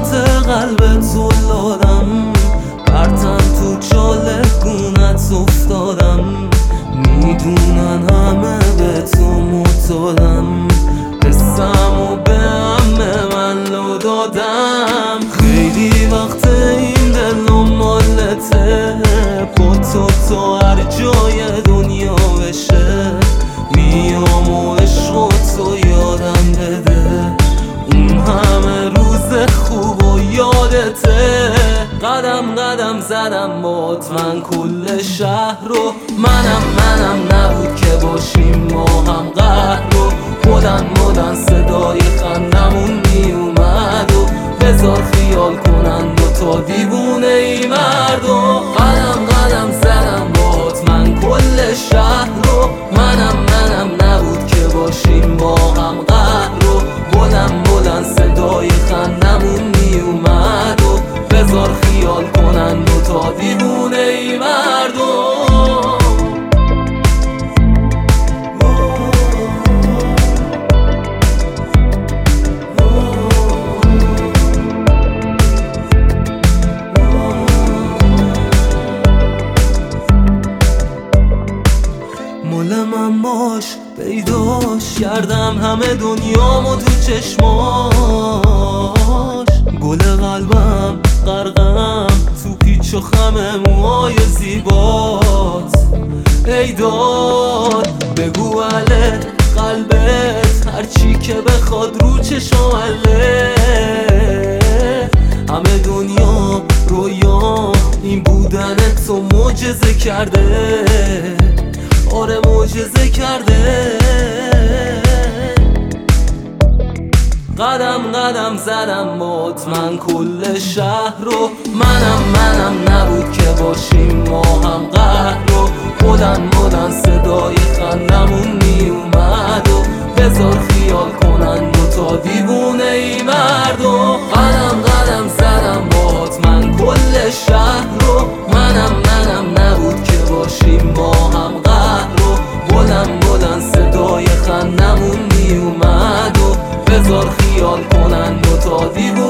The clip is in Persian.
قسمت قلب تو لادم، پرتم تو چالگونت افتادم. میدونن همه به تو معتادم، قصه‌مو به عمه من لو دادم. خیلی وقت این دلم مالته، با تو هر جای دنیا بشه. میام و عشق تو یادم بده، اون همه روز خوب و یادته. قدم قدم زدم بات من کل شهر رو، منم نبود که باشیم ما هم قهر رو. مدن صدای خندمون میومد و بذار خیال کنن دوتا دیوونه ای مرد. و قدم زدم بات من کل شهر رو، منم نبود که باشیم با هم قهر رو. بلند صدای خندمون میومد و بذار خیال کنن دوتا دیوونه ای مرد. مال من باش، پیداش کردم همه دنیامو تو چشماش. گل قلبم غرقم تو پیچ و خم موهای زیبات. ای داد بگو اله قلبت، هرچی که بخواد رو چشماله. همه دنیا رویا این بودن تو معجزه کرده، آره معجزه کرده. قدم زدم بات من کل شهر رو، منم نبود که باشیم ما هم قهر رو. مدن صدای خندمون میومد و بذار خیال کنن دوتا دیوونه ای مرد. و قدم زدم بات من کل شهر رو، منم نبود که باشیم ما هم قهر رو. بلند صدای خندمون میومد و بذار خیال کنن دوتا دیوونه